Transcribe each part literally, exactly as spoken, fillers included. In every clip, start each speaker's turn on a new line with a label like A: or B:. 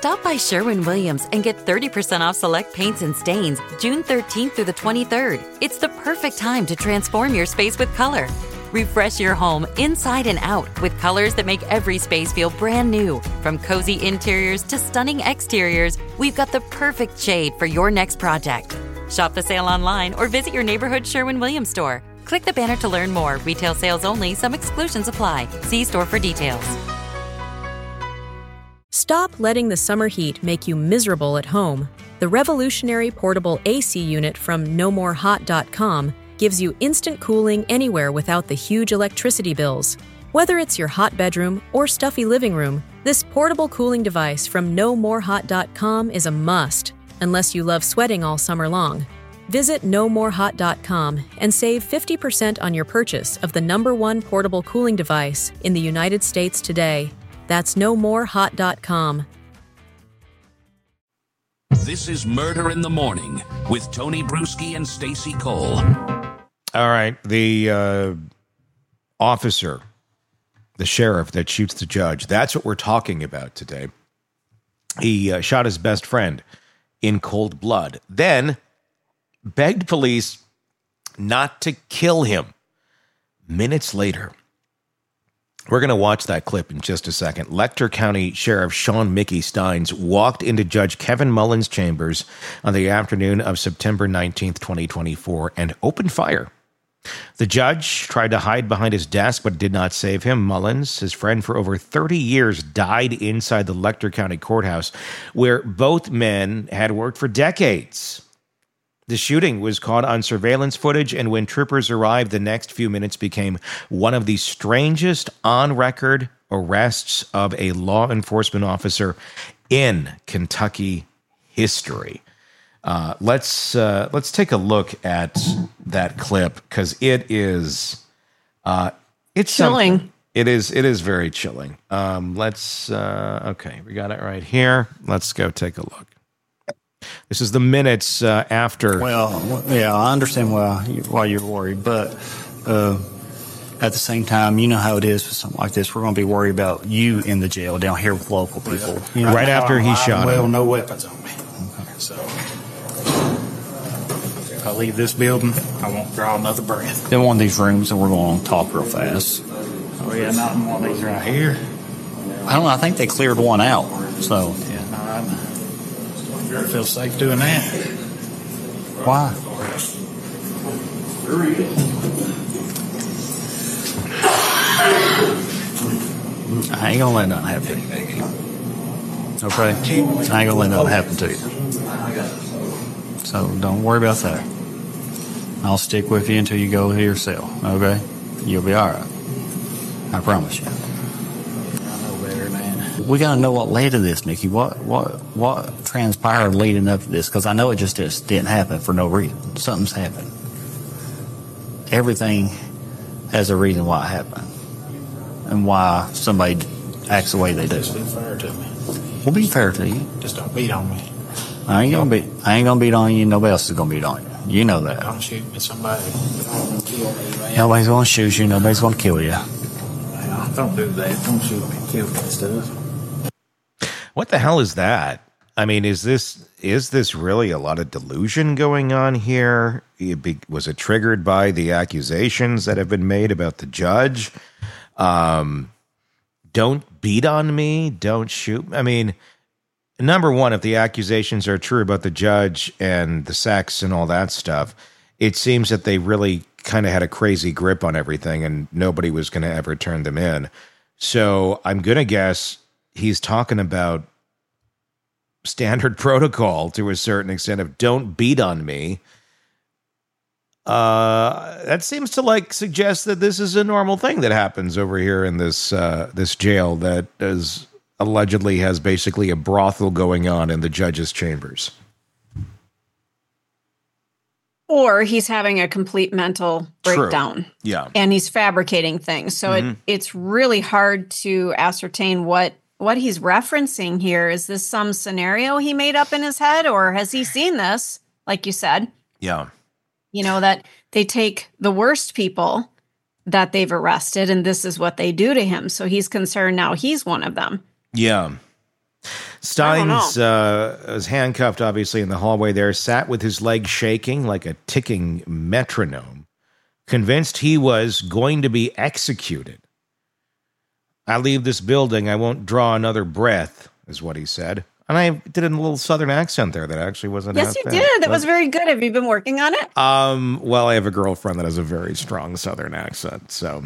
A: Stop by Sherwin-Williams and get thirty percent off select paints and stains June thirteenth through the twenty-third. It's the perfect time to transform your space with color. Refresh your home inside and out with colors that make every space feel brand new. From cozy interiors to stunning exteriors, we've got the perfect shade for your next project. Shop the sale online or visit your neighborhood Sherwin-Williams store. Click the banner to learn more. Retail sales only. Some exclusions apply. See store for details.
B: Stop letting the summer heat make you miserable at home. The revolutionary portable A C unit from no more hot dot com gives you instant cooling anywhere without the huge electricity bills. Whether it's your hot bedroom or stuffy living room, this portable cooling device from no more hot dot com is a must, unless you love sweating all summer long. Visit no more hot dot com and save fifty percent on your purchase of the number one portable cooling device in the United States today. That's no more hot dot com.
C: This is Murder in the Morning with Tony Bruschi and Stacey Cole.
D: All right, the uh, officer, the sheriff that shoots the judge, that's what we're talking about today. He uh, shot his best friend in cold blood, then begged police not to kill him. Minutes later, we're going to watch that clip in just a second. Letcher County Sheriff Sean Mickey Steins walked into Judge Kevin Mullins' chambers on the afternoon of September nineteenth, twenty twenty-four, and opened fire. The judge tried to hide behind his desk, but did not save him. Mullins, his friend for over thirty years, died inside the Letcher County Courthouse, where both men had worked for decades. The shooting was caught on surveillance footage, and when troopers arrived, the next few minutes became one of the strangest on-record arrests of a law enforcement officer in Kentucky history. Uh, let's uh, let's take a look at that clip, because it is uh, it's
E: chilling.
D: Something. It is it is very chilling. Um, let's uh, okay, we got it right here. Let's go take a look. This is the minutes uh, after.
F: Well, yeah, I understand why you, why you're worried, but uh, at the same time, you know how it is with something like this. We're going to be worried about you in the jail down here with local people. You know,
D: right after he shot
F: well,
D: him.
F: no weapons on me. Okay, so if I leave this building, I won't draw another breath. In one of these rooms, and we're going to talk real fast. Oh yeah, not in one of these right here. I don't know. I think they cleared one out. So yeah, no, I I feel safe doing that. Why? I ain't gonna let nothing happen to you. Okay? I ain't gonna let nothing happen to you. So don't worry about that. I'll stick with you until you go to your cell. Okay? You'll be alright. I promise you. We got to know what led to this, Mickey. What what what transpired leading up to this? Because I know it just, just didn't happen for no reason. Something's happened. Everything has a reason why it happened and why somebody acts the way they do.
G: Just be fair to me.
F: We'll be fair to you.
G: Just don't beat on me.
F: I ain't gonna beat. I ain't gonna beat on you. Nobody else is gonna beat on you. You know that.
G: Don't shoot me, somebody. Don't kill me, man.
F: Nobody's gonna shoot you. Nobody's gonna kill you.
G: Well, don't do that. Don't shoot me. Kill me and stuff.
D: What the hell is that? I mean, is this is this really a lot of delusion going on here? Was it triggered by the accusations that have been made about the judge? Um, don't beat on me. Don't shoot. I mean, number one, if the accusations are true about the judge and the sex and all that stuff, it seems that they really kind of had a crazy grip on everything and nobody was going to ever turn them in. So I'm going to guess he's talking about standard protocol to a certain extent of don't beat on me. Uh, that seems to like suggest that this is a normal thing that happens over here in this uh, this jail that is allegedly has basically a brothel going on in the judge's chambers.
E: Or he's having a complete mental breakdown.
D: True. Yeah.
E: And he's fabricating things. So mm-hmm. it, it's really hard to ascertain what what he's referencing here. Is this some scenario he made up in his head, or has he seen this, like you said?
D: Yeah.
E: You know, that they take the worst people that they've arrested, and this is what they do to him. So he's concerned now he's one of them.
D: Yeah. Steins uh, was handcuffed, obviously, in the hallway there, sat with his legs shaking like a ticking metronome, convinced he was going to be executed. I leave this building, I won't draw another breath, is what he said. And I did a little southern accent there that actually wasn't
E: Yes, you
D: bad.
E: did. That was very good. Have you been working on it?
D: Um, well, I have a girlfriend that has a very strong southern accent, so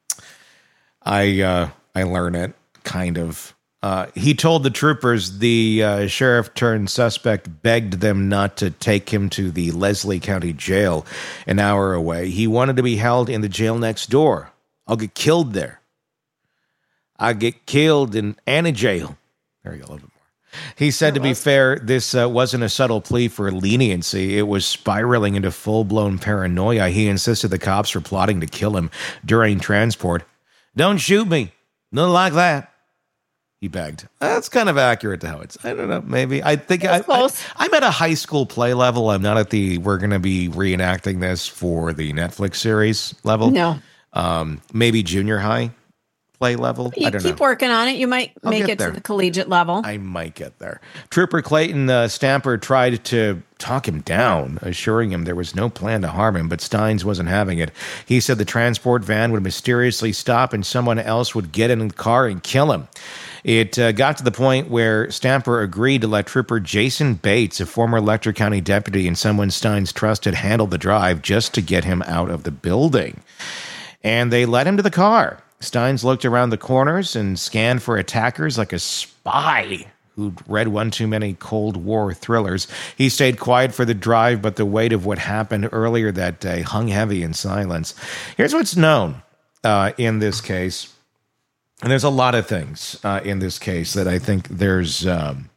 D: I uh, I learn it, kind of. Uh, he told the troopers the uh, sheriff turned suspect begged them not to take him to the Leslie County Jail an hour away. He wanted to be held in the jail next door. I'll get killed there. I'll get killed in any jail. There you go, a little bit more. He said, to be fair, this uh, wasn't a subtle plea for leniency. It was spiraling into full-blown paranoia. He insisted the cops were plotting to kill him during transport. Don't shoot me. Nothing like that. He begged. That's kind of accurate to how it's. I don't know. Maybe. I think I, I, I'm at a high school play level. I'm not at the, we're going to be reenacting this for the Netflix series level.
E: No.
D: Um, maybe junior high play level.
E: You
D: I don't
E: keep
D: know.
E: working on it. You might
D: I'll
E: make
D: get
E: it
D: there.
E: to the collegiate level.
D: I might get there. Trooper Clayton uh, Stamper tried to talk him down, assuring him there was no plan to harm him, but Steins wasn't having it. He said the transport van would mysteriously stop and someone else would get in the car and kill him. It uh, got to the point where Stamper agreed to let Trooper Jason Bates, a former Letcher County deputy and someone Steins trusted, handle the drive just to get him out of the building. And they led him to the car. Steins looked around the corners and scanned for attackers like a spy who'd read one too many Cold War thrillers. He stayed quiet for the drive, but the weight of what happened earlier that day hung heavy in silence. Here's what's known uh, in this case. And there's a lot of things uh, in this case that I think there's um,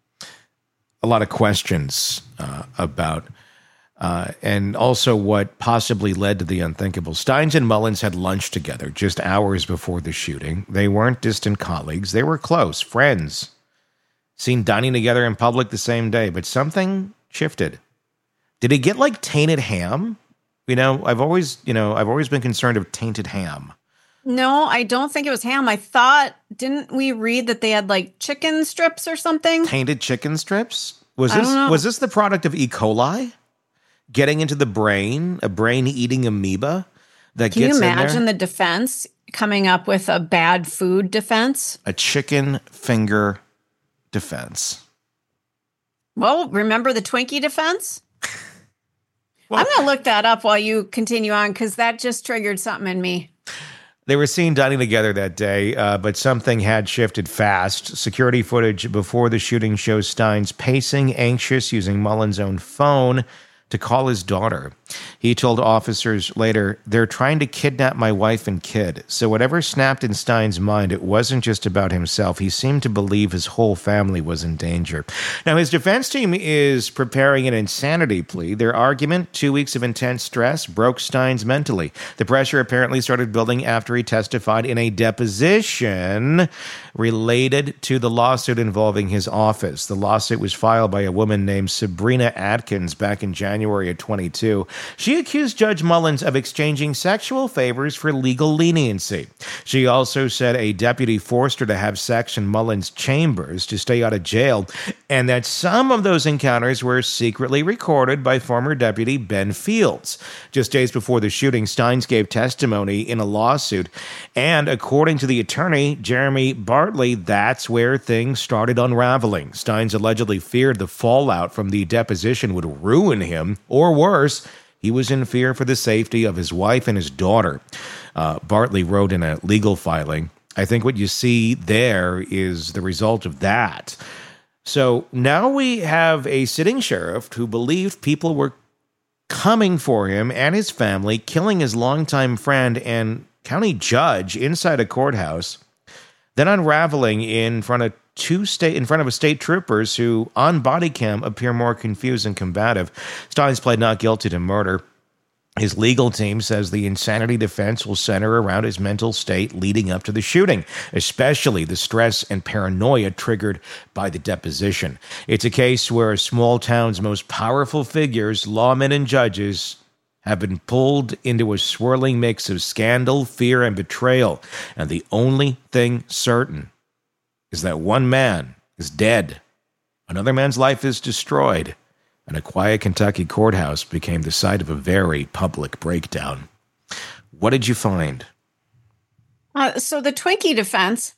D: a lot of questions uh, about. Uh, and also what possibly led to the unthinkable. Steins and Mullins had lunch together just hours before the shooting. They weren't distant colleagues. They were close, friends. Seen dining together in public the same day, but something shifted. Did he get like tainted ham? You know, I've always, you know, I've always been concerned of tainted ham.
E: No, I don't think it was ham. I thought, didn't we read that they had like chicken strips or something?
D: Tainted chicken strips? Was
E: I
D: this
E: don't know.
D: was this the product of E. coli? Getting into the brain, a brain-eating amoeba that
E: Can
D: gets
E: you
D: in there?
E: imagine the defense coming up with a bad food defense?
D: A chicken finger defense.
E: Well, remember the Twinkie defense?
D: Well,
E: I'm going to look that up while you continue on because that just triggered something in me.
D: They were seen dining together that day, uh, but something had shifted fast. Security footage before the shooting shows Steins pacing, anxious, using Mullins' own phone to call his daughter. He told officers later, they're trying to kidnap my wife and kid. So whatever snapped in Stein's mind, it wasn't just about himself. He seemed to believe his whole family was in danger. Now, his defense team is preparing an insanity plea. Their argument, two weeks of intense stress, broke Steins mentally. The pressure apparently started building after he testified in a deposition related to the lawsuit involving his office. The lawsuit was filed by a woman named Sabrina Atkins back in January of twenty-two. She accused Judge Mullins of exchanging sexual favors for legal leniency. She also said a deputy forced her to have sex in Mullins' chambers to stay out of jail, and that some of those encounters were secretly recorded by former deputy Ben Fields. Just days before the shooting, Steins gave testimony in a lawsuit, and according to the attorney, Jeremy Bartley, that's where things started unraveling. Steins allegedly feared the fallout from the deposition would ruin him, or worse, he was in fear for the safety of his wife and his daughter. Uh, Bartley wrote in a legal filing, I think what you see there is the result of that. So now we have a sitting sheriff who believed people were coming for him and his family, killing his longtime friend and county judge inside a courthouse, then unraveling in front of two state in front of a state troopers who, on body cam, appear more confused and combative. Steins pled not guilty to murder. His legal team says the insanity defense will center around his mental state leading up to the shooting, especially the stress and paranoia triggered by the deposition. It's a case where a small town's most powerful figures, lawmen and judges, have been pulled into a swirling mix of scandal, fear, and betrayal. And the only thing certain is that one man is dead. Another man's life is destroyed. And a quiet Kentucky courthouse became the site of a very public breakdown. What did you find?
E: Uh, so the Twinkie defense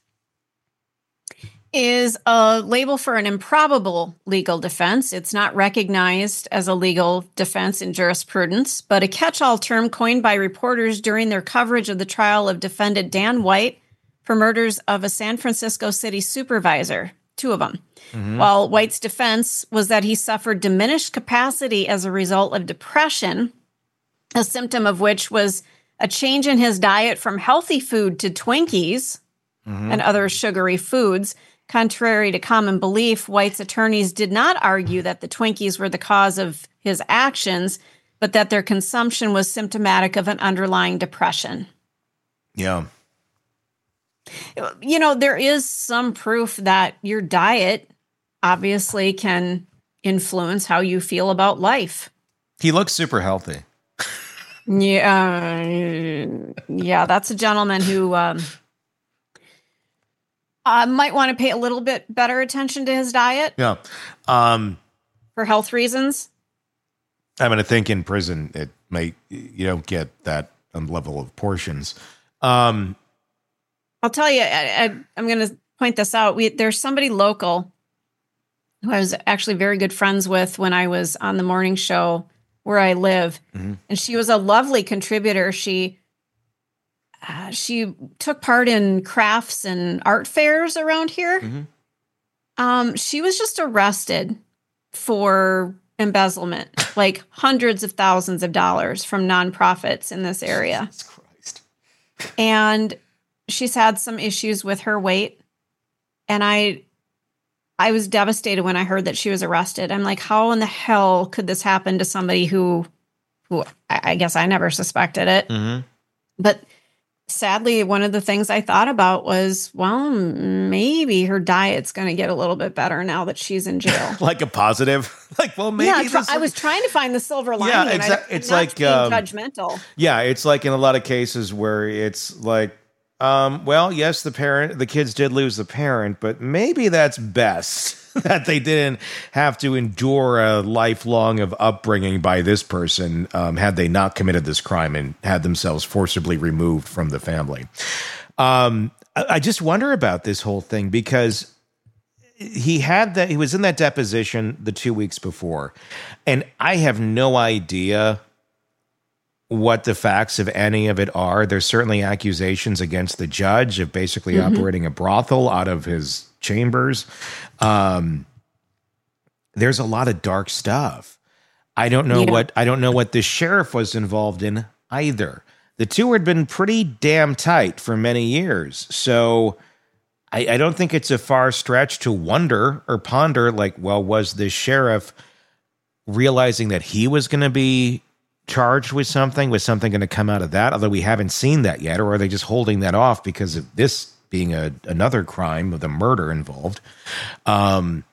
E: is a label for an improbable legal defense. It's not recognized as a legal defense in jurisprudence, but a catch-all term coined by reporters during their coverage of the trial of defendant Dan White for murders of a San Francisco city supervisor, two of them. Mm-hmm. While White's defense was that he suffered diminished capacity as a result of depression, a symptom of which was a change in his diet from healthy food to Twinkies mm-hmm. and other sugary foods. Contrary to common belief, White's attorneys did not argue that the Twinkies were the cause of his actions, but that their consumption was symptomatic of an underlying depression.
D: Yeah.
E: You know, there is some proof that your diet obviously can influence how you feel about life.
D: He looks super healthy.
E: Yeah. Yeah, that's a gentleman who... Um, Uh, might want to pay a little bit better attention to his diet.
D: Yeah. Um,
E: for health reasons.
D: I mean, I think in prison, it may, you don't get that level of portions. Um,
E: I'll tell you, I, I, I'm going to point this out. We, there's somebody local who I was actually very good friends with when I was on the morning show where I live. Mm-hmm. And she was a lovely contributor. She Uh, she took part in crafts and art fairs around here. Mm-hmm. Um, she was just arrested for embezzlement, like hundreds of thousands of dollars from nonprofits in this area. Jesus Christ. And she's had some issues with her weight. And I, I was devastated when I heard that she was arrested. I'm like, how in the hell could this happen to somebody who, who I, I guess I never suspected it. Mm-hmm. But sadly, one of the things I thought about was, well, maybe her diet's going to get a little bit better now that she's in jail.
D: Like a positive? Like, well, maybe.
E: Yeah, tr- I was trying to find the silver lining.
D: Yeah, exa-
E: I,
D: it's
E: not
D: like
E: being
D: um,
E: judgmental.
D: Yeah, it's like in a lot of cases where it's like, um, well, yes, the parent, the kids did lose the parent, but maybe that's best. That they didn't have to endure a lifelong of upbringing by this person um, had they not committed this crime and had themselves forcibly removed from the family. Um, I, I just wonder about this whole thing because he had that, he was in that deposition the two weeks before, and I have no idea what the facts of any of it are. There's certainly accusations against the judge of basically mm-hmm. operating a brothel out of his chambers. Um, there's a lot of dark stuff. I don't know yeah. what, I don't know what the sheriff was involved in either. The two had been pretty damn tight for many years. So I, I don't think it's a far stretch to wonder or ponder, like, well, was the sheriff realizing that he was going to be charged with something? Was something going to come out of that? Although we haven't seen that yet. Or are they just holding that off because of this being a, another crime with a murder involved? Um,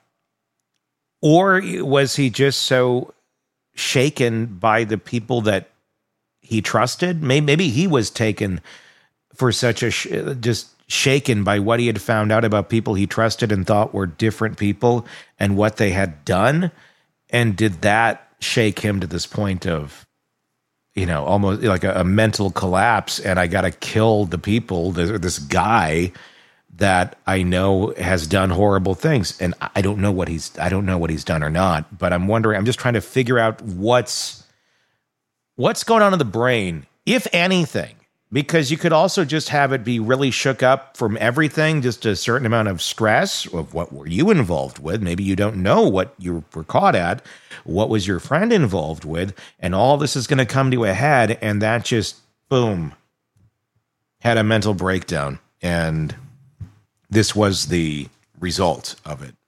D: or was he just so shaken by the people that he trusted? Maybe, maybe he was taken for such a, sh- just shaken by what he had found out about people he trusted and thought were different people and what they had done. And did that shake him to this point of, you know, almost like a, a mental collapse, and I got to kill the people, this, this guy that I know has done horrible things. And I don't know what he's, I don't know what he's done or not, but I'm wondering, I'm just trying to figure out what's, what's going on in the brain, if anything, because you could also just have it be really shook up from everything, just a certain amount of stress of what were you involved with. Maybe you don't know what you were caught at. What was your friend involved with? And all this is going to come to a head, and that just, boom, had a mental breakdown. And this was the result of it.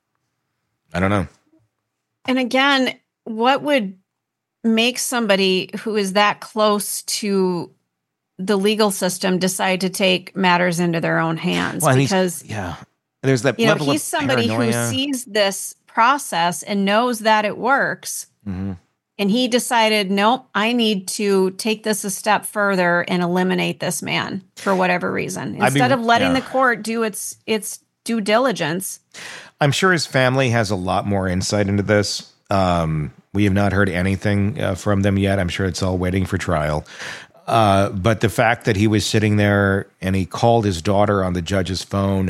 D: I don't know.
E: And again, what would make somebody who is that close to the legal system decide to take matters into their own hands?
D: Well,
E: because
D: yeah, there's that
E: you know,
D: level
E: he's
D: of
E: somebody
D: paranoia.
E: who sees this process and knows that it works. Mm-hmm. And he decided, nope, I need to take this a step further and eliminate this man for whatever reason. Instead
D: I mean,
E: of letting
D: yeah.
E: the court do its its due diligence.
D: I'm sure his family has a lot more insight into this. Um, we have not heard anything uh, from them yet. I'm sure it's all waiting for trial. Uh, but the fact that he was sitting there and he called his daughter on the judge's phone,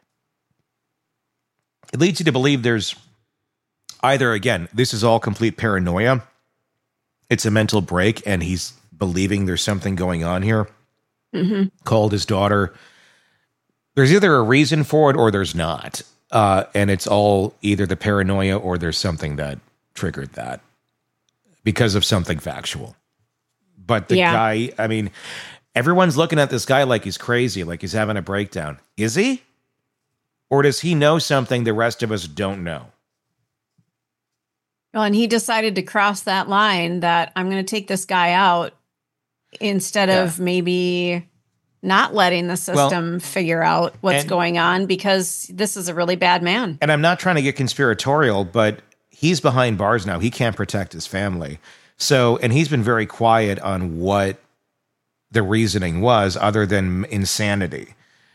D: it leads you to believe there's either, again, this is all complete paranoia. It's a mental break and he's believing there's something going on here. Mm-hmm. Called his daughter. There's either a reason for it or there's not. Uh, and it's all either the paranoia or there's something that triggered that because of something factual. But the yeah. guy, I mean, everyone's looking at this guy like he's crazy, like he's having a breakdown. Is he? Or does he know something the rest of us don't know?
E: Well, and he decided to cross that line that I'm going to take this guy out instead yeah. of maybe not letting the system well, figure out what's and, going on, because this is a really bad man. And
D: I'm not trying to get conspiratorial, but he's behind bars now. He can't protect his family. So, and he's been very quiet on what the reasoning was other than insanity.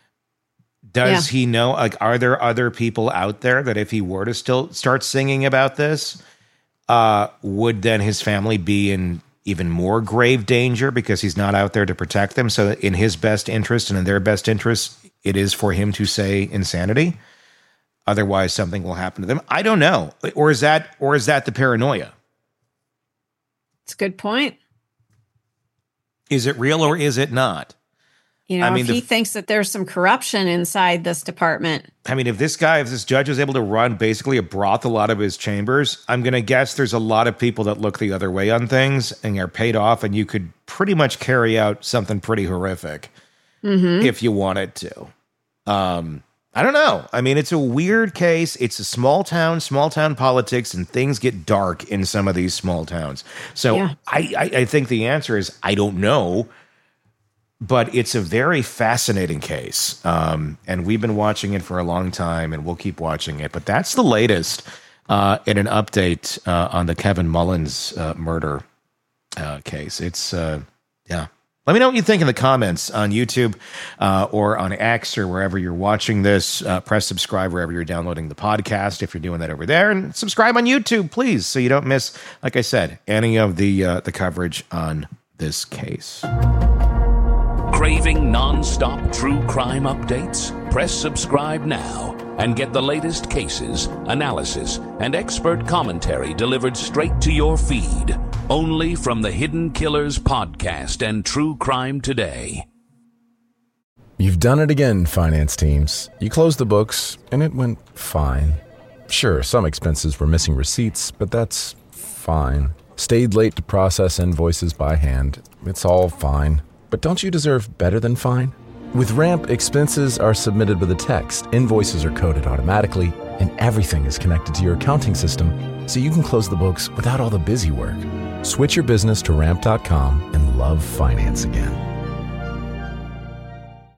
D: Does yeah. he know, like, are there other people out there that if he were to still start singing about this, uh, would then his family be in even more grave danger because he's not out there to protect them? So in his best interest and in their best interest, it is for him to say insanity. Otherwise, something will happen to them. I don't know. Or is that, or is that the paranoia?
E: It's a good point.
D: Is it real or is it not?
E: You know,
D: I mean,
E: if he
D: the,
E: thinks that there's some corruption inside this department. I
D: mean, if this guy, if this judge was able to run basically a brothel out of his chambers, I'm going to guess there's a lot of people that look the other way on things and are paid off, and you could pretty much carry out something pretty horrific mm-hmm. if you wanted to. Um, I don't know. I mean, it's a weird case. It's a small town, small town politics, and things get dark in some of these small towns. So yeah. I, I, I think the answer is I don't know. But it's a very fascinating case, um, and we've been watching it for a long time, and we'll keep watching it. But that's the latest uh, in an update uh, on the Kevin Mullins uh, murder uh, case. It's, uh, yeah. Let me know what you think in the comments on YouTube uh, or on X or wherever you're watching this. Uh, press subscribe wherever you're downloading the podcast if you're doing that over there. And subscribe on YouTube, please, so you don't miss, like I said, any of the uh, the coverage on this case.
C: Craving non-stop true crime updates? Press subscribe now and get the latest cases, analysis, and expert commentary delivered straight to your feed. Only from the Hidden Killers podcast and True Crime Today.
H: You've done it again, finance teams. You closed the books, and it went fine. Sure, some expenses were missing receipts, but that's fine. Stayed late to process invoices by hand. It's all fine. But don't you deserve better than fine? With Ramp, expenses are submitted with a text, invoices are coded automatically, and everything is connected to your accounting system, so you can close the books without all the busy work. Switch your business to ramp dot com and love finance again.